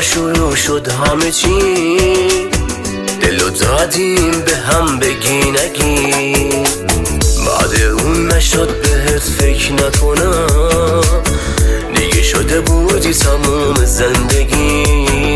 شروع شد همه چی، دلو دادیم به هم بگی نگی. بعد اون نشد بهت فکر نکنم، دیگه شده بودی تموم زندگی.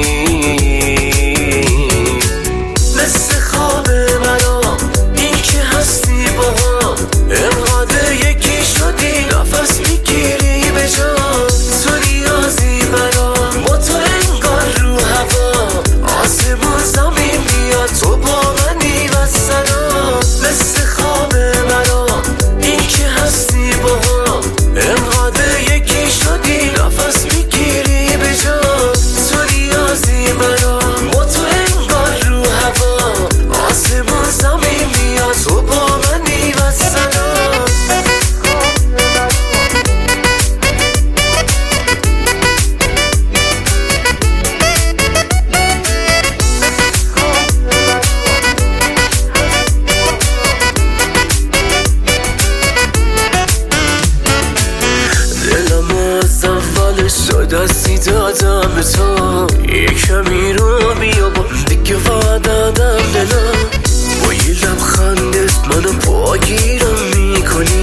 مثل خواب مرا این که هستی با هم، انقدر یکی شدی نفس میگیری به جان. تو نیازی مرا با تو انگار رو هوا، آسمون زمین بیاد تو با منی و سلام. مثل خواب مرا این که هستی با هم، انقدر یکی شدی نفس میگیری به جان. تو نیازی مرا با تو انگار رو هوا، آسمون زمین بیاد تو با منی و سلام. دستی دادم به تو، یه کمی رو بیا با دیگه وعده دادم دلم. با یه لبخندت منو پاگیرم میکنی،